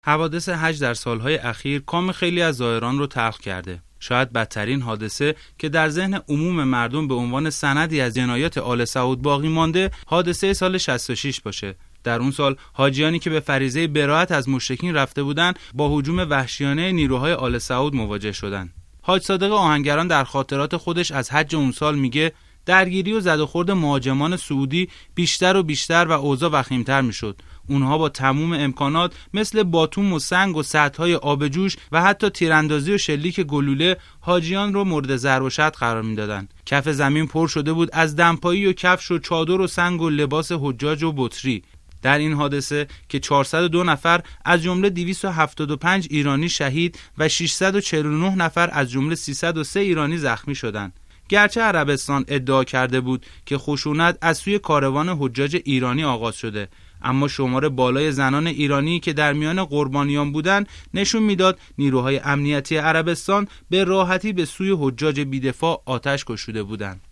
حوادث حج در سالهای اخیر کام خیلی از زائران رو تلخ کرده. شاید بدترین حادثه که در ذهن عموم مردم به عنوان سندی از جنایات آل سعود باقی مانده، حادثه سال 66 باشه. در اون سال حاجیانی که به فریضه براءت از مشرکین رفته بودند، با هجوم وحشیانه نیروهای آل سعود مواجه شدند. حاج صادق آهنگران در خاطرات خودش از حج اون سال میگه درگیری و زد و خورد مهاجمان سعودی بیشتر و بیشتر و اوضاع وخیم‌تر میشد. اونها با تمام امکانات مثل باتوم و سنگ و سطح‌های آب جوش و حتی تیراندازی و شلیک گلوله حاجیان رو مورد ضرب و شتم قرار میدادند. کف زمین پر شده بود از دمپایی و کفش و چادر و سنگ و لباس حجاج و بطری. در این حادثه که 402 نفر از جمله 275 ایرانی شهید و 649 نفر از جمله 303 ایرانی زخمی شدند. گرچه عربستان ادعا کرده بود که خشونت از سوی کاروان حجاج ایرانی آغاز شده، اما شمار بالای زنان ایرانی که در میان قربانیان بودند نشون میداد نیروهای امنیتی عربستان به راحتی به سوی حجاج بی‌دفاع آتش گشوده بودند.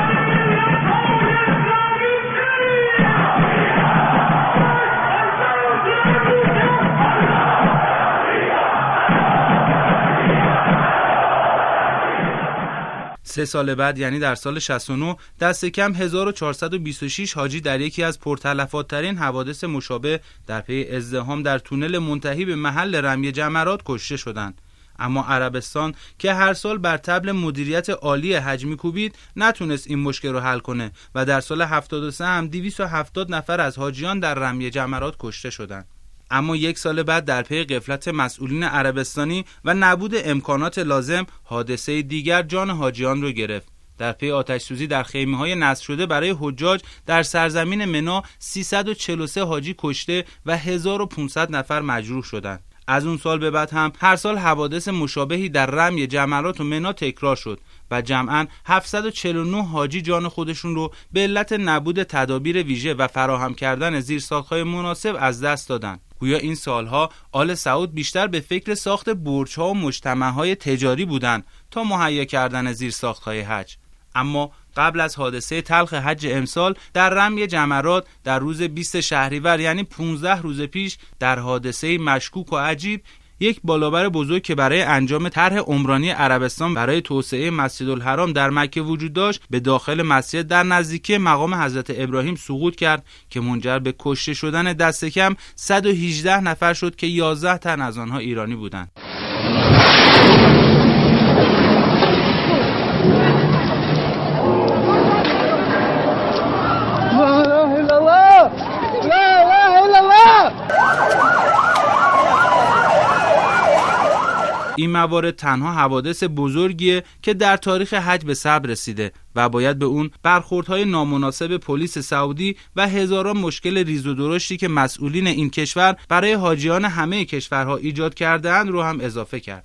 سه سال بعد یعنی در سال 69 دست کم 1426 حاجی در یکی از پرتلفات‌ترین حوادث مشابه در پی ازدحام در تونل منتهی به محل رمی جمرات کشته شدند. اما عربستان که هر سال بر طبل مدیریت عالی حج می‌کوبید نتونست این مشکل رو حل کنه و در سال 73 هم 270 نفر از حاجیان در رمی جمرات کشته شدند. اما یک سال بعد در پی غفلت مسئولین عربستانی و نبود امکانات لازم، حادثه دیگر جان حاجیان رو گرفت. در پی آتش سوزی در خیمه‌های نصب شده برای حجاج در سرزمین منا 343 حاجی کشته و 1500 نفر مجروح شدند. از اون سال به بعد هم هر سال حوادث مشابهی در رمی جمرات و منا تکرار شد و جمعاً 749 حاجی جان خودشون رو به علت نبود تدابیر ویژه و فراهم کردن زیرساخت‌های مناسب از دست دادن. گویا این سالها آل سعود بیشتر به فکر ساخت برج‌ها و مجتمع‌های تجاری بودند تا مهیا کردن زیرساخت‌های حج. اما قبل از حادثه تلخ حج امسال در رمی جمرات در روز 20 شهریور یعنی 15 روز پیش، در حادثه مشکوک و عجیب، یک بالابر بزرگ که برای انجام طرح عمرانی عربستان برای توسعه مسجدالحرام در مکه وجود داشت به داخل مسجد در نزدیکی مقام حضرت ابراهیم سقوط کرد که منجر به کشته شدن دست کم 118 نفر شد که 11 تن از آنها ایرانی بودند. این موارد تنها حوادث بزرگیه که در تاریخ حج به صبر رسیده و باید به اون برخوردهای نامناسب پلیس سعودی و هزاران مشکل ریز و درشتی که مسئولین این کشور برای حاجیان همه کشورها ایجاد کرده‌اند رو هم اضافه کرد.